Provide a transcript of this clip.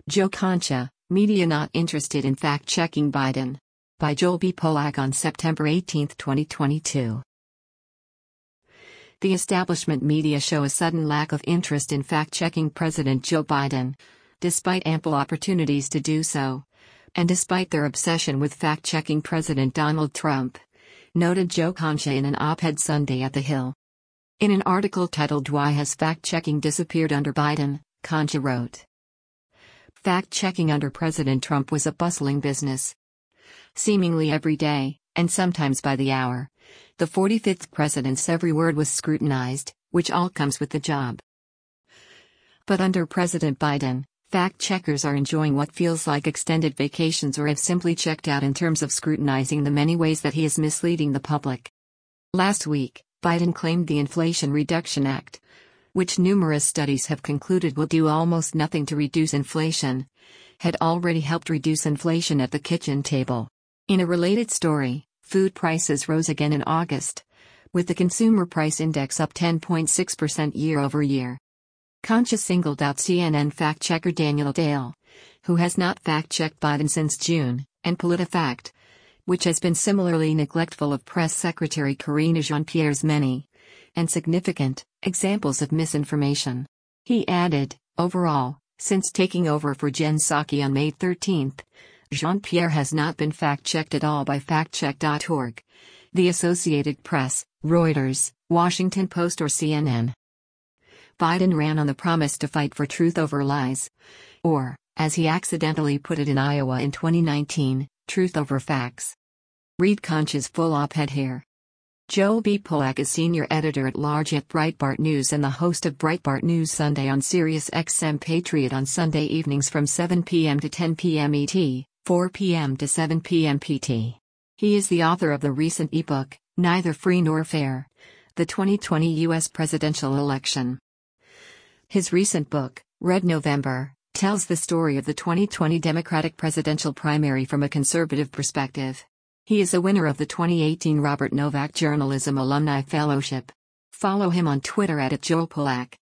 Joe Concha, Media Not Interested in Fact-Checking Biden. By Joel B. Polak on September 18, 2022. The establishment media show a sudden lack of interest in fact-checking President Joe Biden, despite ample opportunities to do so, and despite their obsession with fact-checking President Donald Trump, noted Joe Concha in an op-ed Sunday at The Hill. In an article titled "Why Has Fact-Checking Disappeared Under Biden?" Concha wrote, "Fact-checking under President Trump was a bustling business. Seemingly every day, and sometimes by the hour, the 45th president's every word was scrutinized, which all comes with the job. But under President Biden, fact-checkers are enjoying what feels like extended vacations or have simply checked out in terms of scrutinizing the many ways that he is misleading the public. Last week, Biden claimed the Inflation Reduction Act, which numerous studies have concluded will do almost nothing to reduce inflation, had already helped reduce inflation at the kitchen table. In a related story, food prices rose again in August, with the Consumer Price Index up 10.6% year-over-year. Concha singled out CNN fact-checker Daniel Dale, who has not fact-checked Biden since June, and PolitiFact, which has been similarly neglectful of Press Secretary Karine Jean-Pierre's many and significant examples of misinformation. He added, overall, since taking over for Jen Psaki on May 13, Jean-Pierre has not been fact-checked at all by factcheck.org, the Associated Press, Reuters, Washington Post or CNN. Biden ran on the promise to fight for truth over lies. Or, as he accidentally put it in Iowa in 2019, truth over facts. Read Concha's full op-ed here. Joel B. Polak is senior editor-at-large at Breitbart News and the host of Breitbart News Sunday on Sirius XM Patriot on Sunday evenings from 7 p.m. to 10 p.m. ET, 4 p.m. to 7 p.m. PT. He is the author of the recent ebook, Neither Free Nor Fair: The 2020 U.S. Presidential Election. His recent book, Red November, tells the story of the 2020 Democratic presidential primary from a conservative perspective. He is a winner of the 2018 Robert Novak Journalism Alumni Fellowship. Follow him on Twitter @JoelPolak.